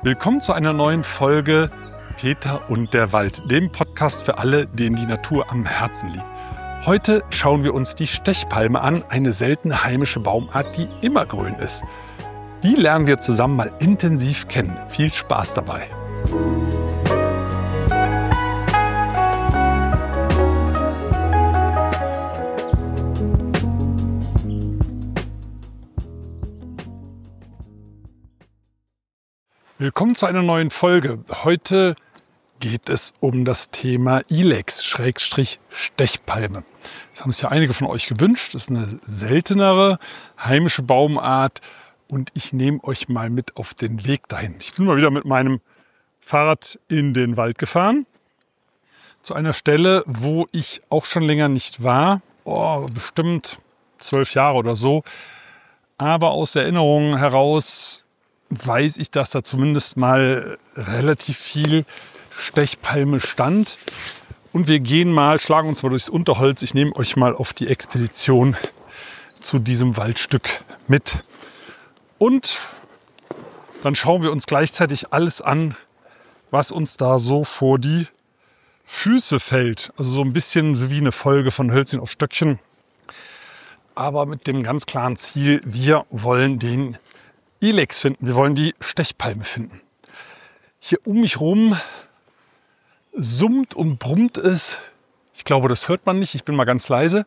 Willkommen zu einer neuen Folge Peter und der Wald, dem Podcast für alle, denen die Natur am Herzen liegt. Heute schauen wir uns die Stechpalme an, eine seltene heimische Baumart, die immergrün ist. Die lernen wir zusammen mal intensiv kennen. Viel Spaß dabei! Willkommen zu einer neuen Folge. Heute geht es um das Thema Ilex-Stechpalme. Das haben sich ja einige von euch gewünscht. Das ist eine seltenere heimische Baumart und ich nehme euch mal mit auf den Weg dahin. Ich bin mal wieder mit meinem Fahrrad in den Wald gefahren. Zu einer Stelle, wo ich auch schon länger nicht war. Bestimmt 12 Jahre oder so. Aber aus Erinnerungen heraus weiß ich, dass da zumindest mal relativ viel Stechpalme stand. Und wir schlagen uns mal durchs Unterholz. Ich nehme euch mal auf die Expedition zu diesem Waldstück mit. Und dann schauen wir uns gleichzeitig alles an, was uns da so vor die Füße fällt. Also so ein bisschen so wie eine Folge von Hölzchen auf Stöckchen. Aber mit dem ganz klaren Ziel, wir wollen den Ilex finden. Wir wollen die Stechpalme finden. Hier um mich rum summt und brummt es. Ich glaube, das hört man nicht. Ich bin mal ganz leise.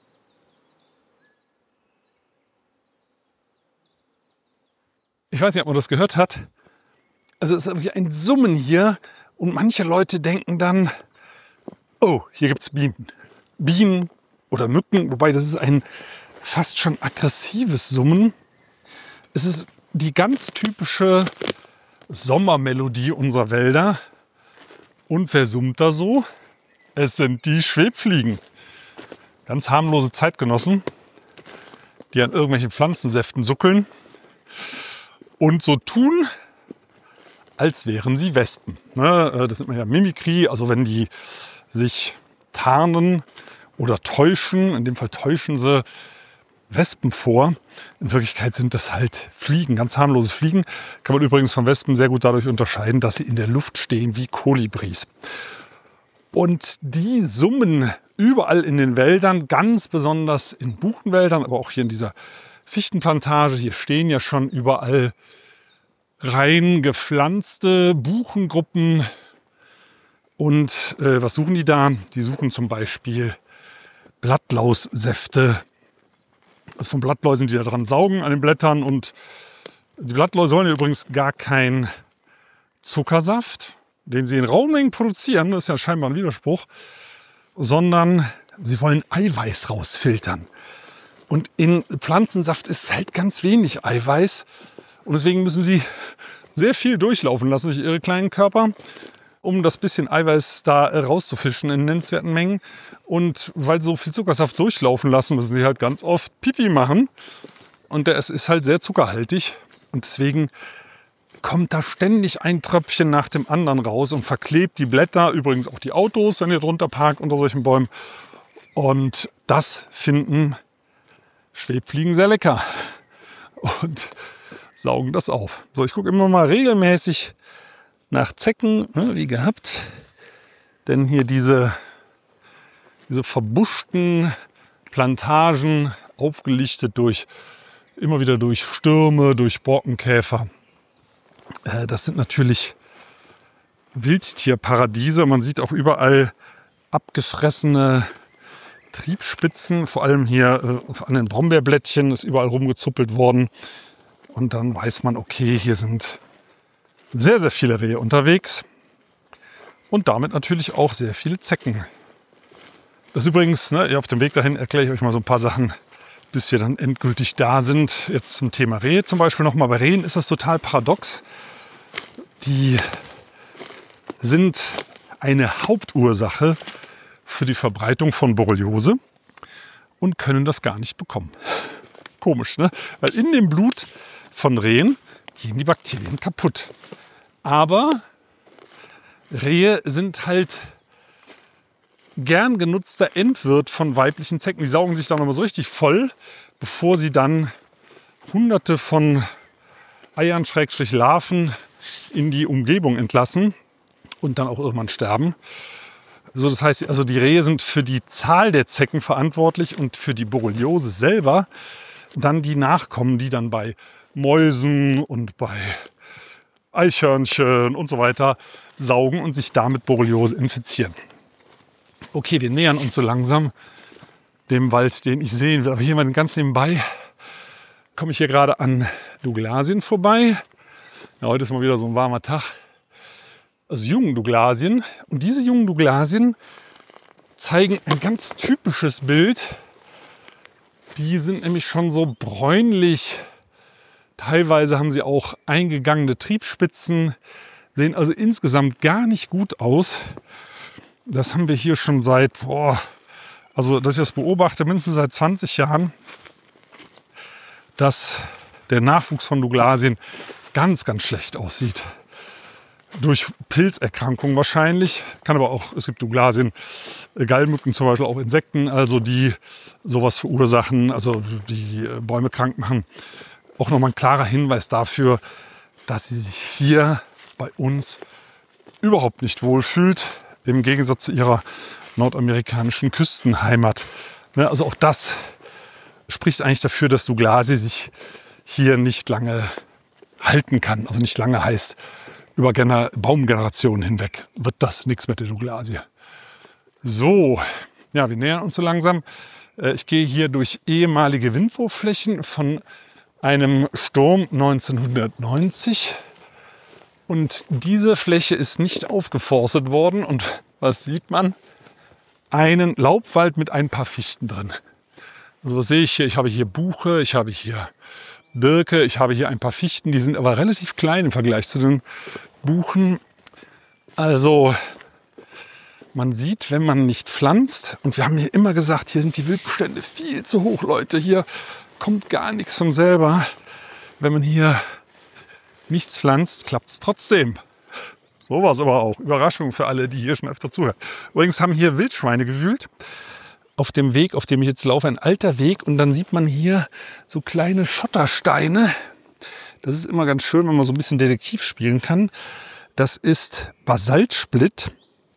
Ich weiß nicht, ob man das gehört hat. Also es ist wirklich ein Summen hier. Und manche Leute denken dann, oh, hier gibt es Bienen. Bienen oder Mücken. Wobei das ist ein fast schon aggressives Summen. Es ist die ganz typische Sommermelodie unserer Wälder. Und wer summt da so? Es sind die Schwebfliegen. Ganz harmlose Zeitgenossen, die an irgendwelchen Pflanzensäften suckeln und so tun, als wären sie Wespen. Das nennt man ja Mimikrie, also wenn die sich tarnen oder täuschen. In dem Fall täuschen sie Wespen vor. In Wirklichkeit sind das halt Fliegen, ganz harmlose Fliegen. Kann man übrigens von Wespen sehr gut dadurch unterscheiden, dass sie in der Luft stehen wie Kolibris. Und die summen überall in den Wäldern, ganz besonders in Buchenwäldern, aber auch hier in dieser Fichtenplantage. Hier stehen ja schon überall rein gepflanzte Buchengruppen. Und was suchen die da? Die suchen zum Beispiel Blattlaussäfte. Also von Blattläusen, die da dran saugen an den Blättern. Und die Blattläuse wollen ja übrigens gar keinen Zuckersaft, den sie in Raummengen produzieren, das ist ja scheinbar ein Widerspruch, sondern sie wollen Eiweiß rausfiltern. Und in Pflanzensaft ist halt ganz wenig Eiweiß. Und deswegen müssen sie sehr viel durchlaufen lassen durch ihre kleinen Körper, um das bisschen Eiweiß da rauszufischen in nennenswerten Mengen. Und weil sie so viel Zuckersaft durchlaufen lassen, müssen sie halt ganz oft Pipi machen. Und es ist halt sehr zuckerhaltig. Und deswegen kommt da ständig ein Tröpfchen nach dem anderen raus und verklebt die Blätter. Übrigens auch die Autos, wenn ihr drunter parkt unter solchen Bäumen. Und das finden Schwebfliegen sehr lecker. Und saugen das auf. So, ich gucke immer mal regelmäßig nach Zecken, wie gehabt. Denn hier diese verbuschten Plantagen, aufgelichtet immer wieder durch Stürme, durch Borkenkäfer. Das sind natürlich Wildtierparadiese. Man sieht auch überall abgefressene Triebspitzen. Vor allem hier an den Brombeerblättchen ist überall rumgezuppelt worden. Und dann weiß man, okay, hier sind sehr, sehr viele Rehe unterwegs und damit natürlich auch sehr viele Zecken. Das ist übrigens, auf dem Weg dahin erkläre ich euch mal so ein paar Sachen, bis wir dann endgültig da sind. Jetzt zum Thema Rehe zum Beispiel nochmal. Bei Rehen ist das total paradox. Die sind eine Hauptursache für die Verbreitung von Borreliose und können das gar nicht bekommen. Komisch, ne? Weil in dem Blut von Rehen gehen die Bakterien kaputt. Aber Rehe sind halt gern genutzter Endwirt von weiblichen Zecken. Die saugen sich dann nochmal so richtig voll, bevor sie dann hunderte von Eiern, Larven in die Umgebung entlassen und dann auch irgendwann sterben. Also das heißt, also die Rehe sind für die Zahl der Zecken verantwortlich und für die Borreliose selber dann die Nachkommen, die dann bei Mäusen und bei Eichhörnchen und so weiter saugen und sich damit Borreliose infizieren. Okay, wir nähern uns so langsam dem Wald, den ich sehen will. Aber hier mal ganz nebenbei komme ich hier gerade an Douglasien vorbei. Ja, heute ist mal wieder so ein warmer Tag. Also jungen Douglasien. Und diese jungen Douglasien zeigen ein ganz typisches Bild. Die sind nämlich schon so bräunlich. Teilweise haben sie auch eingegangene Triebspitzen. Sehen also insgesamt gar nicht gut aus. Das haben wir hier schon seit, also dass ich das beobachte, mindestens seit 20 Jahren, dass der Nachwuchs von Douglasien ganz, ganz schlecht aussieht. Durch Pilzerkrankungen wahrscheinlich, kann aber auch, es gibt Douglasien, Gallmücken zum Beispiel, auch Insekten, also die sowas verursachen, also die Bäume krank machen. Auch nochmal ein klarer Hinweis dafür, dass sie sich hier bei uns überhaupt nicht wohlfühlt, im Gegensatz zu ihrer nordamerikanischen Küstenheimat. Also auch das spricht eigentlich dafür, dass Douglasie sich hier nicht lange halten kann. Also nicht lange heißt, über Baumgenerationen hinweg wird das nichts mit der Douglasie. So, ja, wir nähern uns so langsam. Ich gehe hier durch ehemalige Windwurfflächen von einem Sturm 1990. Und diese Fläche ist nicht aufgeforstet worden. Und was sieht man? Einen Laubwald mit ein paar Fichten drin. Also was sehe ich hier? Ich habe hier Buche, ich habe hier Birke, ich habe hier ein paar Fichten. Die sind aber relativ klein im Vergleich zu den Buchen. Also man sieht, wenn man nicht pflanzt, und wir haben hier immer gesagt, hier sind die Wildbestände viel zu hoch, Leute. Hier kommt gar nichts von selber. Wenn man hier nichts pflanzt, klappt es trotzdem. Sowas aber auch. Überraschung für alle, die hier schon öfter zuhören. Übrigens haben hier Wildschweine gewühlt. Auf dem Weg, auf dem ich jetzt laufe, ein alter Weg. Und dann sieht man hier so kleine Schottersteine. Das ist immer ganz schön, wenn man so ein bisschen Detektiv spielen kann. Das ist Basaltsplitt,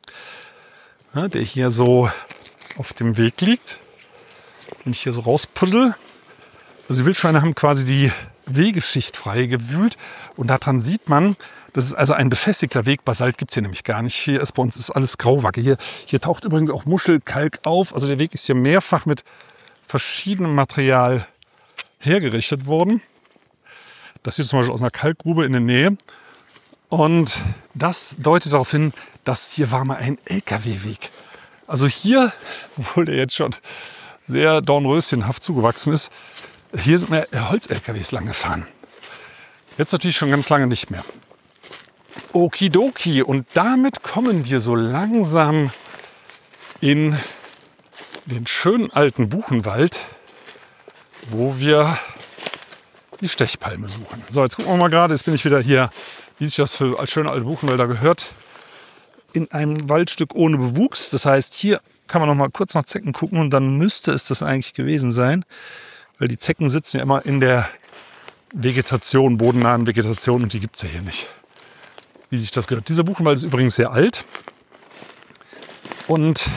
ja, der hier so auf dem Weg liegt. Wenn ich hier so rauspuzzle. Also die Wildschweine haben quasi die Wegeschicht frei gewühlt. Und daran sieht man, das ist also ein befestigter Weg. Basalt gibt es hier nämlich gar nicht. Hier ist bei uns ist alles Grauwacke. Hier taucht übrigens auch Muschelkalk auf. Also der Weg ist hier mehrfach mit verschiedenem Material hergerichtet worden. Das hier zum Beispiel aus einer Kalkgrube in der Nähe. Und das deutet darauf hin, dass hier war mal ein LKW-Weg. Also hier, obwohl der jetzt schon sehr dornröschenhaft zugewachsen ist, hier sind mehr Holz-LKWs lang gefahren. Jetzt natürlich schon ganz lange nicht mehr. Okidoki. Und damit kommen wir so langsam in den schönen alten Buchenwald, wo wir die Stechpalme suchen. So, jetzt gucken wir mal gerade, jetzt bin ich wieder hier, wie sich das für als schöne alte Buchenwälder gehört, in einem Waldstück ohne Bewuchs. Das heißt, hier kann man noch mal kurz nach Zecken gucken und dann müsste es das eigentlich gewesen sein, weil die Zecken sitzen ja immer in der Vegetation, bodennahen Vegetation, und die gibt es ja hier nicht, wie sich das gehört. Dieser Buchenwald ist übrigens sehr alt und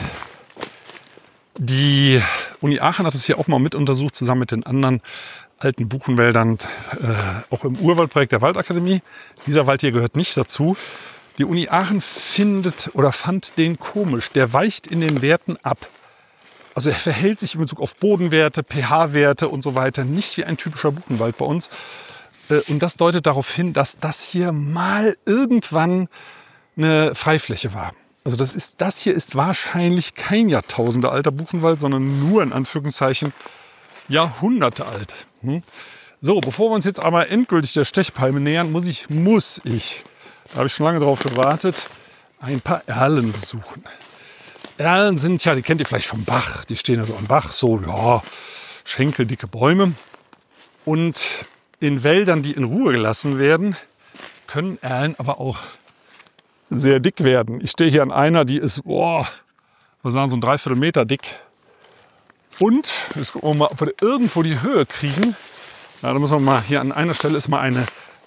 die Uni Aachen hat es hier auch mal mit untersucht, zusammen mit den anderen alten Buchenwäldern, auch im Urwaldprojekt der Waldakademie. Dieser Wald hier gehört nicht dazu. Die Uni Aachen fand den komisch. Der weicht in den Werten ab. Also er verhält sich in Bezug auf Bodenwerte, pH-Werte und so weiter nicht wie ein typischer Buchenwald bei uns. Und das deutet darauf hin, dass das hier mal irgendwann eine Freifläche war. Also das hier ist wahrscheinlich kein Jahrtausende alter Buchenwald, sondern nur in Anführungszeichen Jahrhunderte alt. So, bevor wir uns jetzt aber endgültig der Stechpalme nähern, muss ich, da habe ich schon lange drauf gewartet, ein paar Erlen besuchen. Erlen sind ja, die kennt ihr vielleicht vom Bach, die stehen also am Bach, so schenkeldicke Bäume. Und in Wäldern, die in Ruhe gelassen werden, können Erlen aber auch sehr dick werden. Ich stehe hier an einer, die ist, wir sagen so ein 3/4 Meter dick. Und, jetzt gucken wir mal, ob wir irgendwo die Höhe kriegen. Na, da müssen wir mal, hier an einer Stelle ist mal eine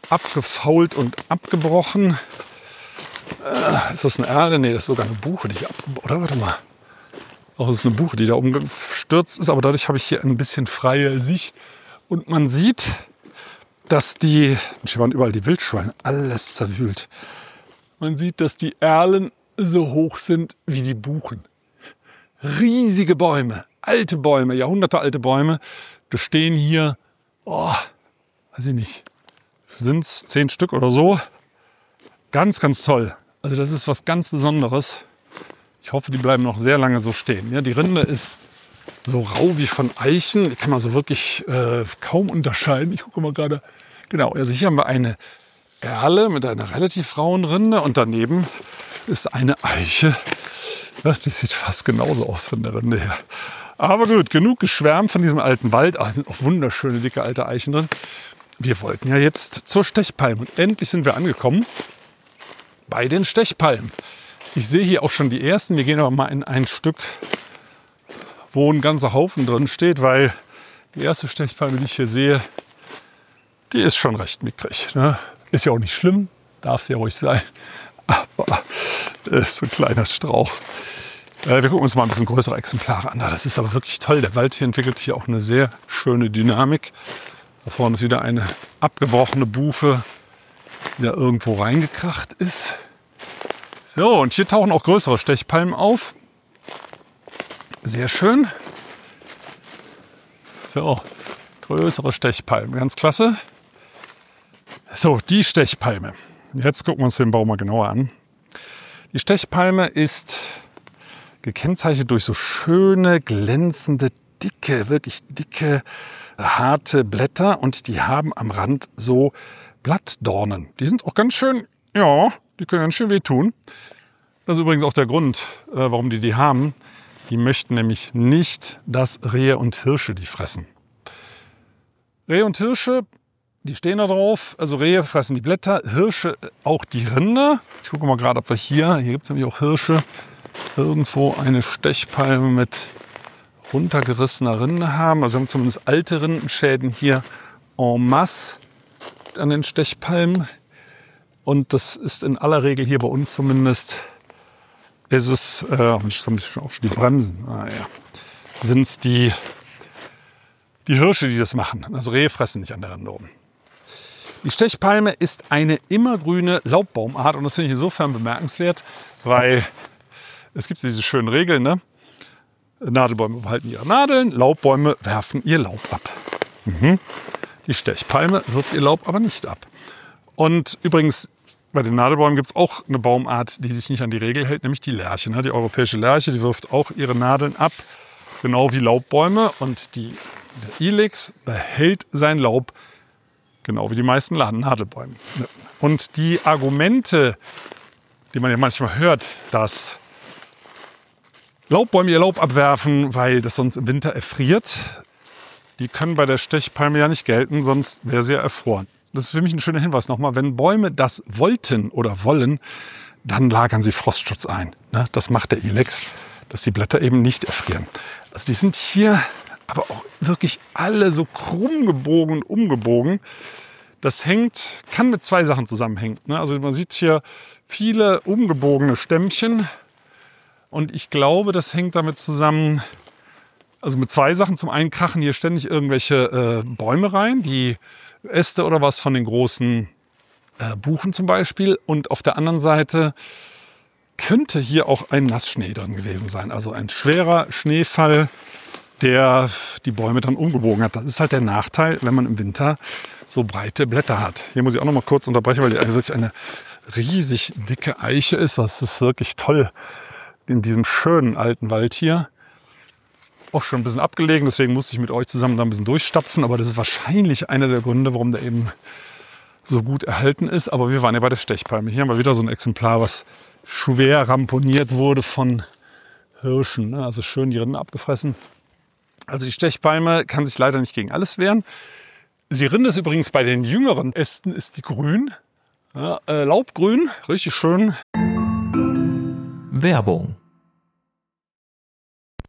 abgefault und abgebrochen. Ist das eine Erle? Nee, das ist sogar eine Buche, die ich oder? Warte mal. Auch das ist eine Buche, die da umgestürzt ist. Aber dadurch habe ich hier ein bisschen freie Sicht. Und man sieht, dass hier waren überall die Wildschweine, alles zerwühlt. Man sieht, dass die Erlen so hoch sind wie die Buchen. Riesige Bäume, alte Bäume, jahrhundertealte Bäume. Da stehen hier, weiß ich nicht, sind es 10 Stück oder so. Ganz, ganz toll. Also das ist was ganz Besonderes. Ich hoffe, die bleiben noch sehr lange so stehen. Ja, die Rinde ist so rau wie von Eichen. Die kann man so wirklich kaum unterscheiden. Ich gucke mal gerade. Genau, also hier haben wir eine Erle mit einer relativ rauen Rinde und daneben ist eine Eiche. Die sieht fast genauso aus von der Rinde her. Aber gut, genug geschwärmt von diesem alten Wald. Es sind auch wunderschöne, dicke, alte Eichen drin. Wir wollten ja jetzt zur Stechpalme und endlich sind wir angekommen bei den Stechpalmen. Ich sehe hier auch schon die ersten. Wir gehen aber mal in ein Stück, wo ein ganzer Haufen drin steht, weil die erste Stechpalme, die ich hier sehe, die ist schon recht mickrig. Ne? Ist ja auch nicht schlimm, darf es ja ruhig sein. Aber ist so ein kleiner Strauch. Wir gucken uns mal ein bisschen größere Exemplare an. Das ist aber wirklich toll. Der Wald hier entwickelt hier auch eine sehr schöne Dynamik. Da vorne ist wieder eine abgebrochene Buche, die da irgendwo reingekracht ist. So, und hier tauchen auch größere Stechpalmen auf. Sehr schön. So, größere Stechpalmen, ganz klasse. So, die Stechpalme. Jetzt gucken wir uns den Baum mal genauer an. Die Stechpalme ist gekennzeichnet durch so schöne, glänzende, dicke, wirklich dicke, harte Blätter. Und die haben am Rand so Blattdornen. Die sind auch ganz schön, ja, die können ganz schön wehtun. Das ist übrigens auch der Grund, warum die haben. Die möchten nämlich nicht, dass Rehe und Hirsche die fressen. Rehe und Hirsche, die stehen da drauf. Also Rehe fressen die Blätter, Hirsche auch die Rinde. Ich gucke mal gerade, ob wir hier gibt es nämlich auch Hirsche, irgendwo eine Stechpalme mit runtergerissener Rinde haben. Also wir haben zumindest alte Rindenschäden hier en masse an den Stechpalmen. Und das ist in aller Regel hier bei uns zumindest, ist es, auch die Bremsen, sind es die Hirsche, die das machen. Also Rehe fressen nicht an der Rinde rum. Die Stechpalme ist eine immergrüne Laubbaummart und das finde ich insofern bemerkenswert, weil es gibt diese schönen Regeln, ne? Nadelbäume behalten ihre Nadeln, Laubbäume werfen ihr Laub ab. Die Stechpalme wirft ihr Laub aber nicht ab. Und übrigens, bei den Nadelbäumen gibt es auch eine Baumart, die sich nicht an die Regel hält, nämlich die Lärche. Ne? Die europäische Lärche, die wirft auch ihre Nadeln ab, genau wie Laubbäume. Und der Ilex behält sein Laub, genau wie die meisten Nadelbäume. Und die Argumente, die man ja manchmal hört, dass Laubbäume ihr Laub abwerfen, weil das sonst im Winter erfriert, die können bei der Stechpalme ja nicht gelten, sonst wäre sie ja erfroren. Das ist für mich ein schöner Hinweis nochmal. Wenn Bäume das wollten oder wollen, dann lagern sie Frostschutz ein. Ne? Das macht der Ilex, dass die Blätter eben nicht erfrieren. Also die sind hier aber auch wirklich alle so krumm gebogen und umgebogen. Das kann mit 2 Sachen zusammenhängen. Ne? Also man sieht hier viele umgebogene Stämmchen. Und ich glaube, das hängt damit zusammen, also mit 2 Sachen. Zum einen krachen hier ständig irgendwelche Bäume rein, die Äste oder was von den großen Buchen zum Beispiel. Und auf der anderen Seite könnte hier auch ein Nassschnee drin gewesen sein. Also ein schwerer Schneefall, der die Bäume dann umgebogen hat. Das ist halt der Nachteil, wenn man im Winter so breite Blätter hat. Hier muss ich auch noch mal kurz unterbrechen, weil die wirklich eine riesig dicke Eiche ist. Das ist wirklich toll in diesem schönen alten Wald hier. Auch schon ein bisschen abgelegen, deswegen musste ich mit euch zusammen da ein bisschen durchstapfen. Aber das ist wahrscheinlich einer der Gründe, warum der eben so gut erhalten ist. Aber wir waren ja bei der Stechpalme. Hier haben wir wieder so ein Exemplar, was schwer ramponiert wurde von Hirschen. Ne? Also schön die Rinde abgefressen. Also die Stechpalme kann sich leider nicht gegen alles wehren. Die Rinde ist übrigens bei den jüngeren Ästen ist die grün. Ja, laubgrün, richtig schön. Werbung.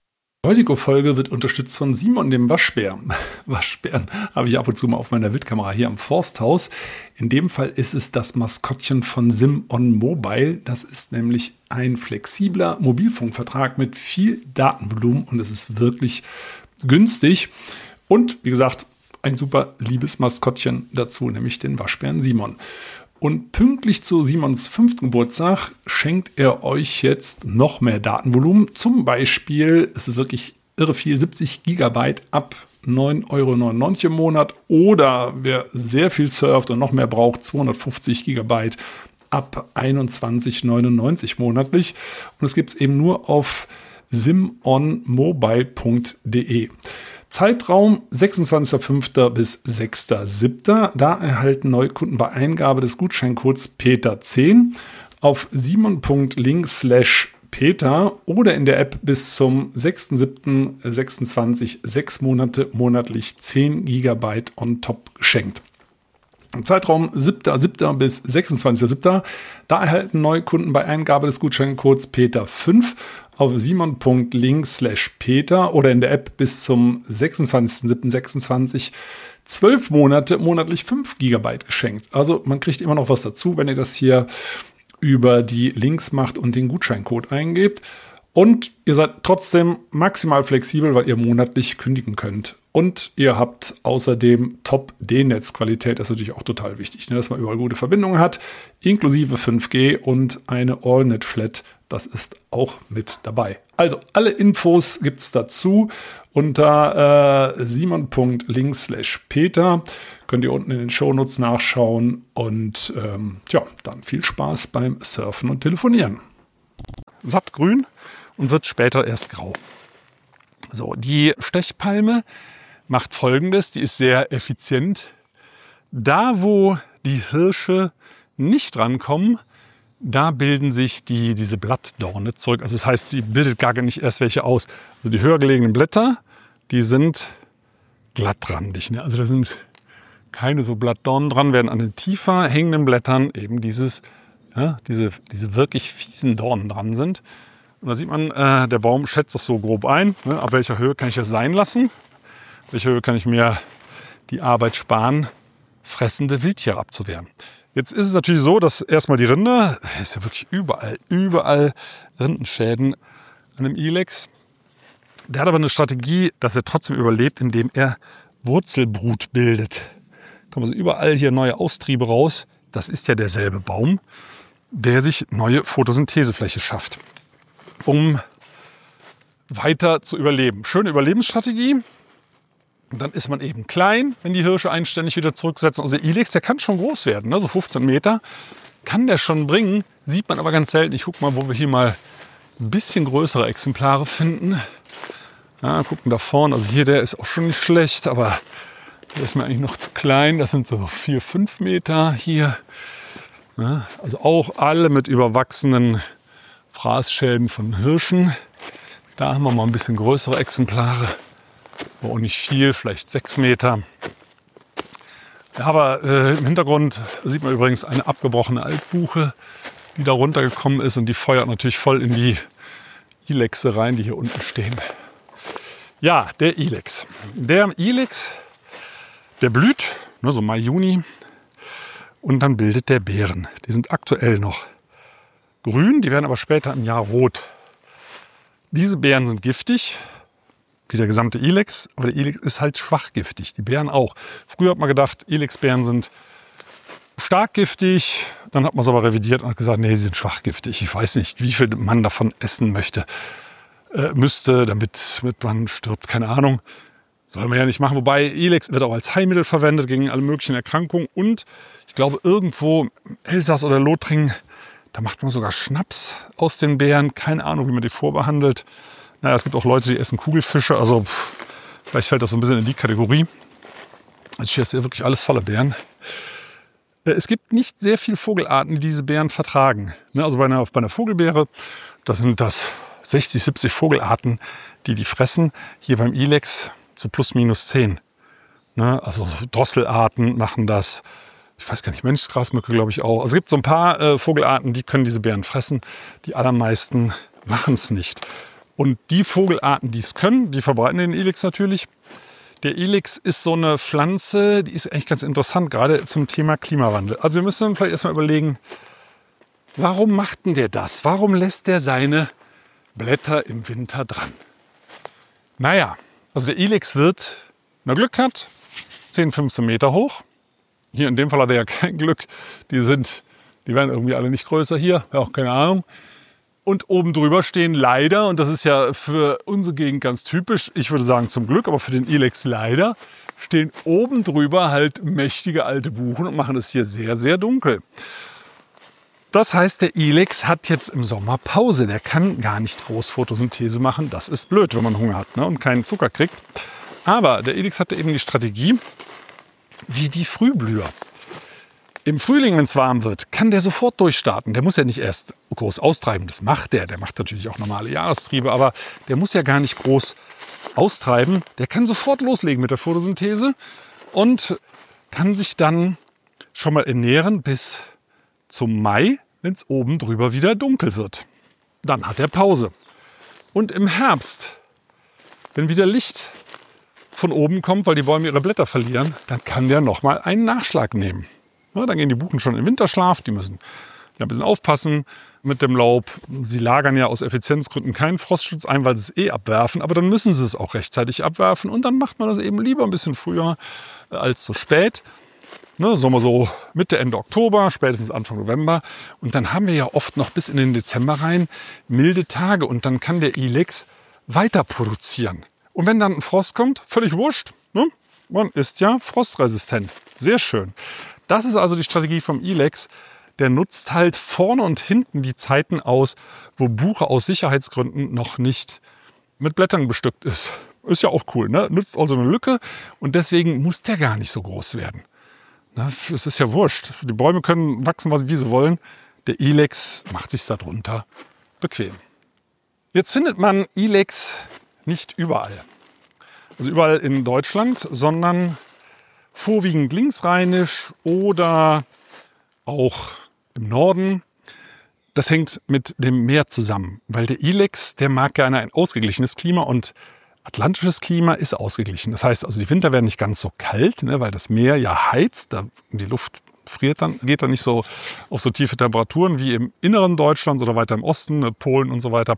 Die heutige Folge wird unterstützt von Simon, dem Waschbär. Waschbären habe ich ab und zu mal auf meiner Wildkamera hier am Forsthaus. In dem Fall ist es das Maskottchen von Sim-On Mobile. Das ist nämlich ein flexibler Mobilfunkvertrag mit viel Datenvolumen und es ist wirklich günstig. Und wie gesagt, ein super liebes Maskottchen dazu, nämlich den Waschbären Simon. Und pünktlich zu Simons 5. Geburtstag schenkt er euch jetzt noch mehr Datenvolumen. Zum Beispiel, es ist wirklich irre viel, 70 GB ab 9,99 € im Monat. Oder wer sehr viel surft und noch mehr braucht, 250 GB ab 21,99 € monatlich. Und es gibt es eben nur auf simonmobile.de. Zeitraum 26.05. bis 6.07. Da erhalten Neukunden bei Eingabe des Gutscheincodes PETER10 auf simon.link/Peter oder in der App bis zum 6.07.26 6 Monate monatlich 10 GB on top geschenkt. Im Zeitraum 7.07. bis 26.07. da erhalten Neukunden bei Eingabe des Gutscheincodes PETER5 auf simon.link/Peter oder in der App bis zum 26.07.26 12 Monate monatlich 5 GB geschenkt. Also man kriegt immer noch was dazu, wenn ihr das hier über die Links macht und den Gutscheincode eingebt. Und ihr seid trotzdem maximal flexibel, weil ihr monatlich kündigen könnt. Und ihr habt außerdem Top-D-Netzqualität, das ist natürlich auch total wichtig, dass man überall gute Verbindungen hat, inklusive 5G und eine All-Net-Flat, das ist auch mit dabei. Also alle Infos gibt es dazu unter simon.link/Peter. Könnt ihr unten in den Shownotes nachschauen und dann viel Spaß beim Surfen und Telefonieren. Sattgrün und wird später erst grau. So, die Stechpalme macht Folgendes, die ist sehr effizient. Da, wo die Hirsche nicht rankommen, da bilden sich diese Blattdorne zurück. Also das heißt, die bildet gar nicht erst welche aus. Also die höher gelegenen Blätter, die sind glattrandig. Ne? Also da sind keine so Blattdornen dran, während an den tiefer hängenden Blättern eben diese wirklich fiesen Dornen dran sind. Und da sieht man, der Baum schätzt das so grob ein. Ne? Ab welcher Höhe kann ich das sein lassen? Ab welcher Höhe kann ich mir die Arbeit sparen, fressende Wildtiere abzuwehren? Jetzt ist es natürlich so, dass erstmal die Rinde, ist ja wirklich überall Rindenschäden an dem Ilex. Der hat aber eine Strategie, dass er trotzdem überlebt, indem er Wurzelbrut bildet. Da kommen also überall hier neue Austriebe raus. Das ist ja derselbe Baum, der sich neue Photosynthesefläche schafft, um weiter zu überleben. Schöne Überlebensstrategie. Und dann ist man eben klein, wenn die Hirsche einständig wieder zurücksetzen. Also der Ilex, der kann schon groß werden, ne? So 15 Meter kann der schon bringen. Sieht man aber ganz selten. Ich gucke mal, wo wir hier mal ein bisschen größere Exemplare finden. Ja, gucken da vorne. Also hier, der ist auch schon nicht schlecht, aber der ist mir eigentlich noch zu klein. Das sind so 4, 5 Meter hier. Ja, also auch alle mit überwachsenen Fraßschäden von Hirschen. Da haben wir mal ein bisschen größere Exemplare. Aber auch nicht viel, vielleicht 6 Meter. Ja, aber im Hintergrund sieht man übrigens eine abgebrochene Altbuche, die da runtergekommen ist. Und die feuert natürlich voll in die Ilexe rein, die hier unten stehen. Ja, der Ilex. Der Ilex, der blüht, so Mai, Juni. Und dann bildet der Beeren. Die sind aktuell noch grün, die werden aber später im Jahr rot. Diese Beeren sind giftig, wie der gesamte Ilex, aber der Ilex ist halt schwach giftig, die Beeren auch. Früher hat man gedacht, Ilex-Beeren sind stark giftig, dann hat man es aber revidiert und hat gesagt, nee, sie sind schwach giftig. Ich weiß nicht, wie viel man davon essen müsste, damit man stirbt, keine Ahnung. Soll man ja nicht machen, wobei Ilex wird auch als Heilmittel verwendet gegen alle möglichen Erkrankungen und ich glaube irgendwo im Elsass oder Lothringen, da macht man sogar Schnaps aus den Beeren, keine Ahnung, wie man die vorbehandelt. Naja, es gibt auch Leute, die essen Kugelfische, also vielleicht fällt das so ein bisschen in die Kategorie. Also hier ist ja wirklich alles voller Beeren. Es gibt nicht sehr viele Vogelarten, die diese Beeren vertragen. Also bei einer Vogelbeere, da sind das 60, 70 Vogelarten, die fressen. Hier beim Ilex so plus minus 10. Also Drosselarten machen das. Ich weiß gar nicht, Mönchsgrasmücke glaube ich auch. Also es gibt so ein paar Vogelarten, die können diese Beeren fressen. Die allermeisten machen es nicht. Und die Vogelarten, die es können, die verbreiten den Ilex natürlich. Der Ilex ist so eine Pflanze, die ist eigentlich ganz interessant, gerade zum Thema Klimawandel. Also wir müssen vielleicht erstmal überlegen, warum macht denn der das? Warum lässt der seine Blätter im Winter dran? Naja, also der Ilex wird, wenn er Glück hat, 10, 15 Meter hoch. Hier in dem Fall hat er ja kein Glück. Die werden irgendwie alle nicht größer hier, ja auch keine Ahnung. Und oben drüber stehen leider, und das ist ja für unsere Gegend ganz typisch, ich würde sagen zum Glück, aber für den Ilex leider, stehen oben drüber halt mächtige alte Buchen und machen es hier sehr, sehr dunkel. Das heißt, der Ilex hat jetzt im Sommer Pause. Der kann gar nicht groß Photosynthese machen. Das ist blöd, wenn man Hunger hat, ne, und keinen Zucker kriegt. Aber der Ilex hatte eben die Strategie, wie die Frühblüher. Im Frühling, wenn es warm wird, kann der sofort durchstarten. Der muss ja nicht erst groß austreiben, das macht der. Der macht natürlich auch normale Jahrestriebe, aber der muss ja gar nicht groß austreiben. Der kann sofort loslegen mit der Photosynthese und kann sich dann schon mal ernähren bis zum Mai, wenn es oben drüber wieder dunkel wird. Dann hat er Pause. Und im Herbst, wenn wieder Licht von oben kommt, weil die Bäume ihre Blätter verlieren, dann kann der nochmal einen Nachschlag nehmen. Ja, dann gehen die Buchen schon in Winterschlaf, die müssen ja ein bisschen aufpassen mit dem Laub. Sie lagern ja aus Effizienzgründen keinen Frostschutz ein, weil sie es abwerfen, aber dann müssen sie es auch rechtzeitig abwerfen und dann macht man das eben lieber ein bisschen früher als so spät. Ne, sagen wir so Mitte, Ende Oktober, spätestens Anfang November. Und dann haben wir ja oft noch bis in den Dezember rein milde Tage und dann kann der Ilex weiter produzieren. Und wenn dann ein Frost kommt, völlig wurscht, ne? Man ist ja frostresistent. Sehr schön. Das ist also die Strategie vom Ilex. Der nutzt halt vorne und hinten die Zeiten aus, wo Buche aus Sicherheitsgründen noch nicht mit Blättern bestückt ist. Ist ja auch cool, ne? Nutzt also eine Lücke und deswegen muss der gar nicht so groß werden. Na, es ist ja wurscht. Die Bäume können wachsen, wie sie wollen. Der Ilex macht sich darunter bequem. Jetzt findet man Ilex nicht überall. Also überall in Deutschland, sondern vorwiegend linksrheinisch oder auch im Norden. Das hängt mit dem Meer zusammen, weil der Ilex, der mag gerne ein ausgeglichenes Klima und atlantisches Klima ist ausgeglichen. Das heißt also, die Winter werden nicht ganz so kalt, ne, weil das Meer ja heizt, die Luft friert dann, geht dann nicht so auf so tiefe Temperaturen wie im inneren Deutschlands oder weiter im Osten, ne, Polen und so weiter.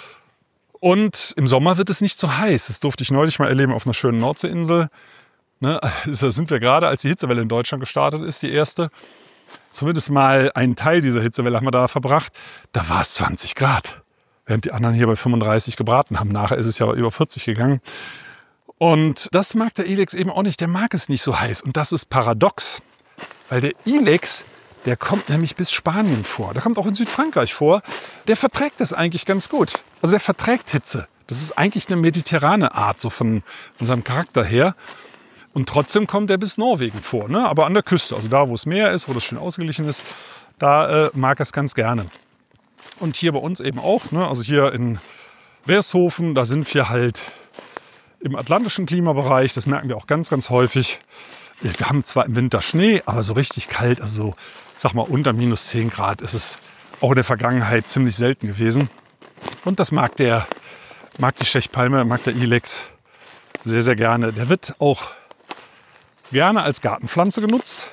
Und im Sommer wird es nicht so heiß. Das durfte ich neulich mal erleben auf einer schönen Nordseeinsel. Ne, da sind wir gerade, als die Hitzewelle in Deutschland gestartet ist, die erste. Zumindest mal einen Teil dieser Hitzewelle haben wir da verbracht. Da war es 20 Grad. Während die anderen hier bei 35 gebraten haben. Nachher ist es ja über 40 gegangen. Und das mag der Ilex eben auch nicht. Der mag es nicht so heiß. Und das ist paradox. Weil der Ilex, der kommt nämlich bis Spanien vor. Der kommt auch in Südfrankreich vor. Der verträgt das eigentlich ganz gut. Also der verträgt Hitze. Das ist eigentlich eine mediterrane Art, so von seinem Charakter her. Und trotzdem kommt er bis Norwegen vor. Ne? Aber an der Küste, also da, wo es Meer ist, wo das schön ausgeglichen ist, da mag er es ganz gerne. Und hier bei uns eben auch, ne? Also hier in Wershofen, da sind wir halt im atlantischen Klimabereich. Das merken wir auch ganz, ganz häufig. Wir haben zwar im Winter Schnee, aber so richtig kalt, also so, sag mal unter minus 10 Grad ist es auch in der Vergangenheit ziemlich selten gewesen. Und das mag die Stechpalme, mag der Ilex sehr, sehr gerne. Der wird auch gerne als Gartenpflanze genutzt.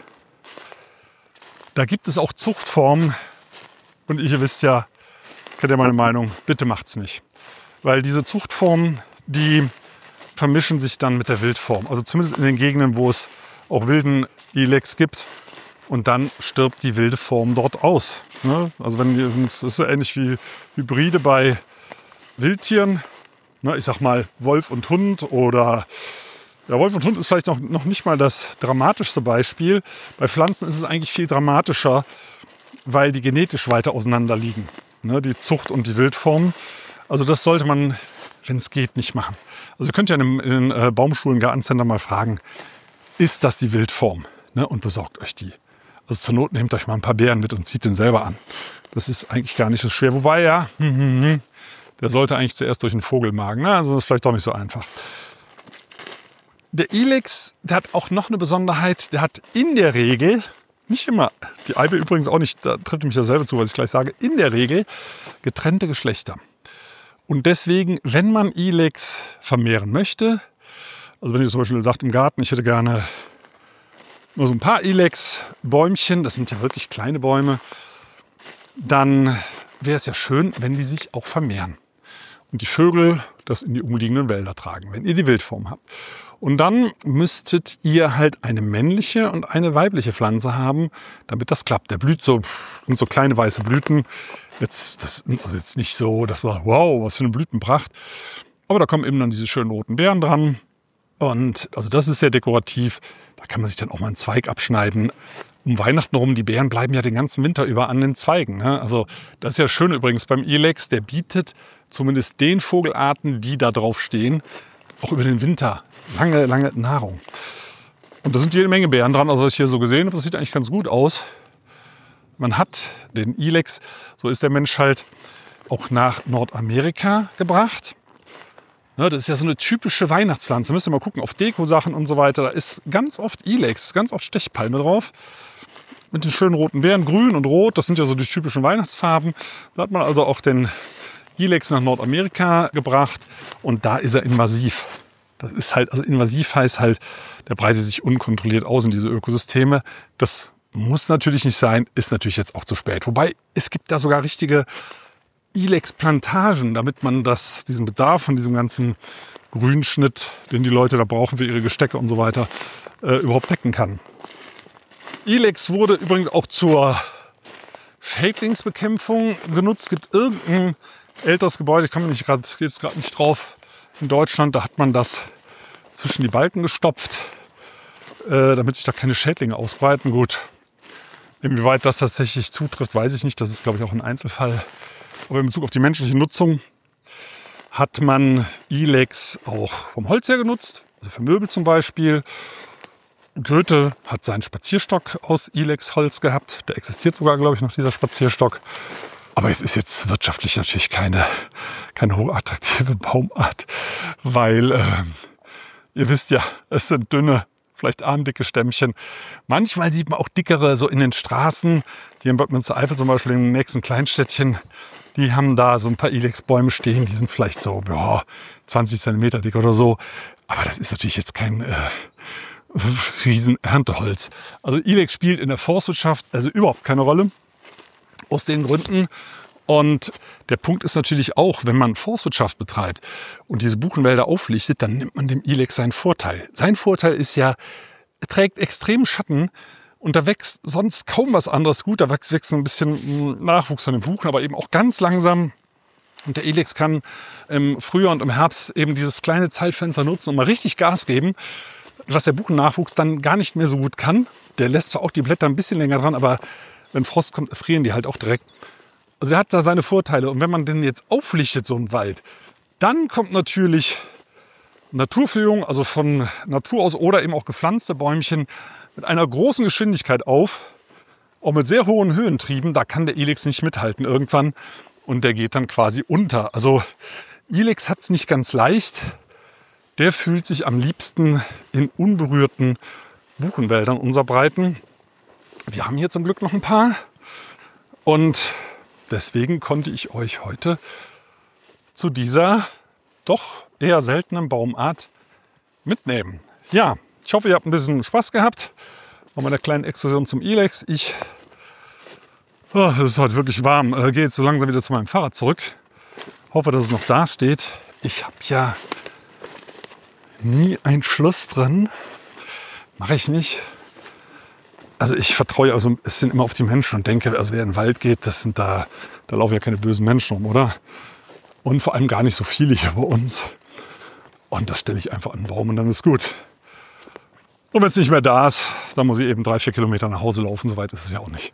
Da gibt es auch Zuchtformen. Und ihr wisst ja, kennt ihr meine Meinung, bitte macht's nicht. Weil diese Zuchtformen, die vermischen sich dann mit der Wildform. Also zumindest in den Gegenden, wo es auch wilden Ilex gibt. Und dann stirbt die wilde Form dort aus. Ne? Also das ist ja ähnlich wie Hybride bei Wildtieren. Ne? Ich sag mal Wolf und Hund oder... Ja, Wolf und Hund ist vielleicht noch nicht mal das dramatischste Beispiel. Bei Pflanzen ist es eigentlich viel dramatischer, weil die genetisch weiter auseinander liegen. Ne, die Zucht und die Wildform. Also das sollte man, wenn es geht, nicht machen. Also ihr könnt ja in den Baumschulen, Gartencenter mal fragen, ist das die Wildform? Ne, und besorgt euch die. Also zur Not nehmt euch mal ein paar Beeren mit und zieht den selber an. Das ist eigentlich gar nicht so schwer. Wobei, ja, der sollte eigentlich zuerst durch den Vogelmagen. Ne? Also das ist vielleicht doch nicht so einfach. Der Ilex, der hat auch noch eine Besonderheit. Der hat in der Regel, nicht immer, die Eibe übrigens auch nicht, da trifft mich dasselbe zu, was ich gleich sage, in der Regel getrennte Geschlechter. Und deswegen, wenn man Ilex vermehren möchte, also wenn ihr zum Beispiel sagt im Garten, ich hätte gerne nur so ein paar Ilex-Bäumchen, das sind ja wirklich kleine Bäume, dann wäre es ja schön, wenn die sich auch vermehren. Und die Vögel das in die umliegenden Wälder tragen, wenn ihr die Wildform habt. Und dann müsstet ihr halt eine männliche und eine weibliche Pflanze haben, damit das klappt. Der blüht so, sind so kleine weiße Blüten. Jetzt nicht so, das war wow, was für eine Blütenpracht. Aber da kommen eben dann diese schönen roten Beeren dran. Und also das ist sehr dekorativ. Da kann man sich dann auch mal einen Zweig abschneiden. Um Weihnachten rum, die Beeren bleiben ja den ganzen Winter über an den Zweigen. Ne? Also das ist ja schön übrigens beim Ilex, der bietet zumindest den Vogelarten, die da drauf stehen, auch über den Winter lange Nahrung. Und da sind jede Menge Beeren dran, also was ich hier so gesehen habe, das sieht eigentlich ganz gut aus. Man hat den Ilex, so ist der Mensch halt, auch nach Nordamerika gebracht. Ja, das ist ja so eine typische Weihnachtspflanze. Müsst ihr mal gucken auf Dekosachen und so weiter. Da ist ganz oft Ilex, ganz oft Stechpalme drauf. Mit den schönen roten Beeren, grün und rot. Das sind ja so die typischen Weihnachtsfarben. Da hat man also auch den Ilex nach Nordamerika gebracht. Und da ist er invasiv. Das ist halt, also invasiv heißt halt, der breitet sich unkontrolliert aus in diese Ökosysteme. Das muss natürlich nicht sein, ist natürlich jetzt auch zu spät. Wobei, es gibt da sogar richtige Ilex-Plantagen, damit man diesen Bedarf von diesem ganzen Grünschnitt, den die Leute da brauchen für ihre Gestecke und so weiter, überhaupt decken kann. Ilex wurde übrigens auch zur Schädlingsbekämpfung genutzt. Es gibt irgendein älteres Gebäude, ich komme jetzt gerade nicht drauf, in Deutschland, da hat man das zwischen die Balken gestopft, damit sich da keine Schädlinge ausbreiten. Gut, inwieweit das tatsächlich zutrifft, weiß ich nicht. Das ist, glaube ich, auch ein Einzelfall. Aber in Bezug auf die menschliche Nutzung hat man Ilex auch vom Holz her genutzt, also für Möbel zum Beispiel. Goethe hat seinen Spazierstock aus Ilex-Holz gehabt. Der existiert sogar, glaube ich, noch, dieser Spazierstock. Aber es ist jetzt wirtschaftlich natürlich keine hochattraktive Baumart, weil ihr wisst ja, es sind dünne, vielleicht armdicke Stämmchen. Manchmal sieht man auch dickere so in den Straßen. Hier in Bad Münstereifel zum Beispiel, im nächsten Kleinstädtchen, die haben da so ein paar Ilex-Bäume stehen. Die sind vielleicht so 20 Zentimeter dick oder so. Aber das ist natürlich jetzt kein riesen Ernteholz. Also Ilex spielt in der Forstwirtschaft also überhaupt keine Rolle. Aus den Gründen. Und der Punkt ist natürlich auch, wenn man Forstwirtschaft betreibt und diese Buchenwälder auflichtet, dann nimmt man dem Ilex seinen Vorteil. Sein Vorteil ist ja, er trägt extremen Schatten und da wächst sonst kaum was anderes gut. Da wächst ein bisschen Nachwuchs von den Buchen, aber eben auch ganz langsam. Und der Ilex kann im Frühjahr und im Herbst eben dieses kleine Zeitfenster nutzen und mal richtig Gas geben, was der Buchennachwuchs dann gar nicht mehr so gut kann. Der lässt zwar auch die Blätter ein bisschen länger dran, aber wenn Frost kommt, frieren die halt auch direkt. Also er hat da seine Vorteile. Und wenn man den jetzt auflichtet, so einen Wald, dann kommt natürlich Naturführung, also von Natur aus oder eben auch gepflanzte Bäumchen mit einer großen Geschwindigkeit auf, auch mit sehr hohen Höhentrieben. Da kann der Ilex nicht mithalten irgendwann und der geht dann quasi unter. Also Ilex hat es nicht ganz leicht. Der fühlt sich am liebsten in unberührten Buchenwäldern unserer Breiten. Wir haben hier zum Glück noch ein paar und deswegen konnte ich euch heute zu dieser doch eher seltenen Baumart mitnehmen. Ja, ich hoffe, ihr habt ein bisschen Spaß gehabt bei meiner kleinen Exkursion zum Ilex. Es ist heute wirklich warm. Gehe jetzt so langsam wieder zu meinem Fahrrad zurück. Hoffe, dass es noch da steht. Ich habe ja nie ein Schloss dran. Mache ich nicht. Also ich vertraue also ein bisschen immer auf die Menschen und denke, also wer in den Wald geht, da laufen ja keine bösen Menschen rum, oder? Und vor allem gar nicht so viele hier bei uns. Und da stelle ich einfach an den Baum und dann ist gut. Und wenn es nicht mehr da ist, dann muss ich eben 3-4 Kilometer nach Hause laufen. So weit ist es ja auch nicht.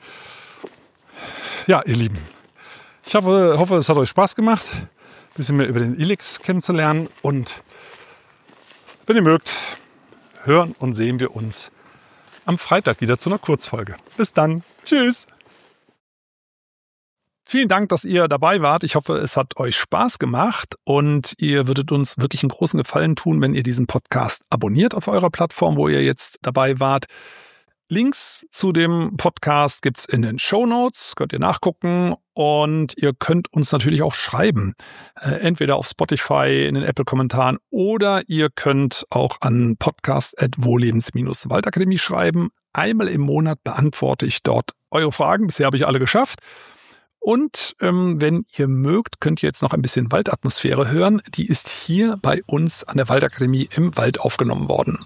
Ja, ihr Lieben, ich hoffe, es hat euch Spaß gemacht, ein bisschen mehr über den Ilex kennenzulernen. Und wenn ihr mögt, hören und sehen wir uns am Freitag wieder zu einer Kurzfolge. Bis dann. Tschüss. Vielen Dank, dass ihr dabei wart. Ich hoffe, es hat euch Spaß gemacht und ihr würdet uns wirklich einen großen Gefallen tun, wenn ihr diesen Podcast abonniert auf eurer Plattform, wo ihr jetzt dabei wart. Links zu dem Podcast gibt's in den Shownotes, könnt ihr nachgucken und ihr könnt uns natürlich auch schreiben. Entweder auf Spotify in den Apple-Kommentaren oder ihr könnt auch an podcast@wohllebens-waldakademie schreiben. Einmal im Monat beantworte ich dort eure Fragen. Bisher habe ich alle geschafft. Und wenn ihr mögt, könnt ihr jetzt noch ein bisschen Waldatmosphäre hören. Die ist hier bei uns an der Waldakademie im Wald aufgenommen worden.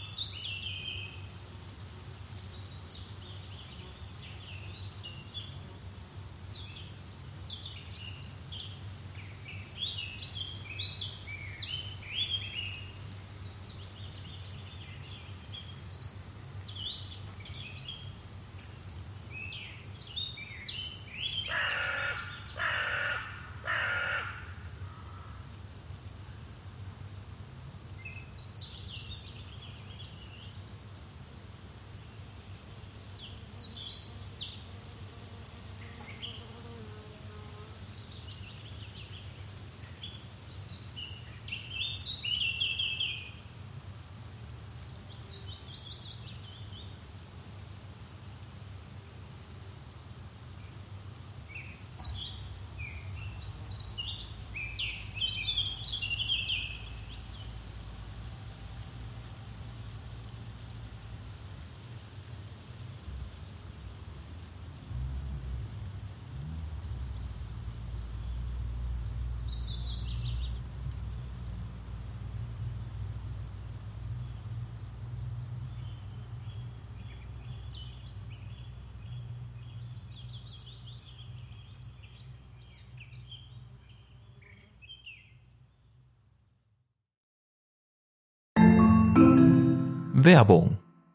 Werbung.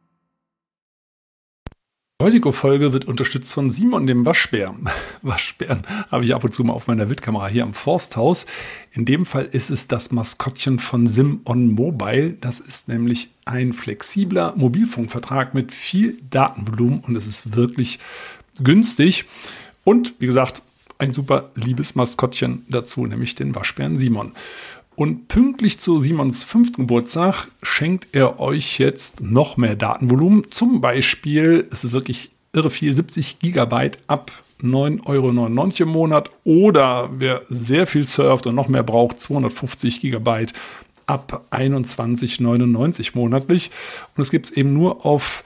Die heutige Folge wird unterstützt von Simon, dem Waschbär. Waschbären habe ich ab und zu mal auf meiner Wildkamera hier am Forsthaus. In dem Fall ist es das Maskottchen von Sim-On Mobile. Das ist nämlich ein flexibler Mobilfunkvertrag mit viel Datenvolumen und es ist wirklich günstig. Und wie gesagt, ein super liebes Maskottchen dazu, nämlich den Waschbären Simon. Und pünktlich zu Simons 5. Geburtstag schenkt er euch jetzt noch mehr Datenvolumen. Zum Beispiel, es ist wirklich irre viel, 70 Gigabyte ab 9,99 € im Monat. Oder wer sehr viel surft und noch mehr braucht, 250 Gigabyte ab 21,99 € monatlich. Und es gibt es eben nur auf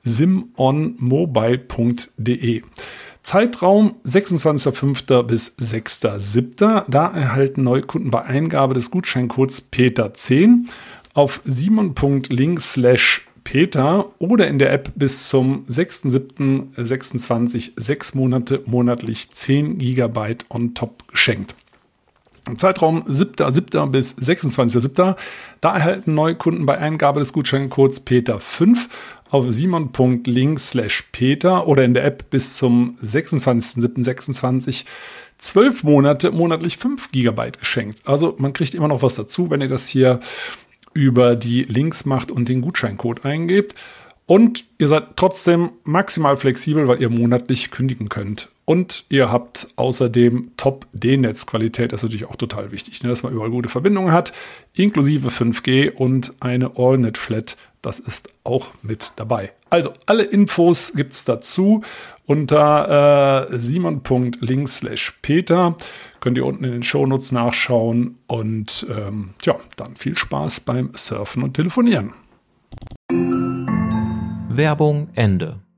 simonmobile.de. Zeitraum 26.05. bis 6.07. Da erhalten Neukunden bei Eingabe des Gutscheincodes PETER10 auf simon.link/Peter oder in der App bis zum 6.07.26 6 Monate monatlich 10 GB on top geschenkt. Im Zeitraum 7.07. bis 26.07. Da erhalten Neukunden bei Eingabe des Gutscheincodes PETER5 auf simon.link/Peter oder in der App bis zum 26.07.26 12 Monate monatlich 5 GB geschenkt. Also man kriegt immer noch was dazu, wenn ihr das hier über die Links macht und den Gutscheincode eingebt. Und ihr seid trotzdem maximal flexibel, weil ihr monatlich kündigen könnt. Und ihr habt außerdem Top-D-Netzqualität, das ist natürlich auch total wichtig, dass man überall gute Verbindungen hat, inklusive 5G und eine All-Net-Flat, das ist auch mit dabei. Also alle Infos gibt es dazu unter simon.link/Peter. Könnt ihr unten in den Shownotes nachschauen und dann viel Spaß beim Surfen und Telefonieren. Werbung Ende.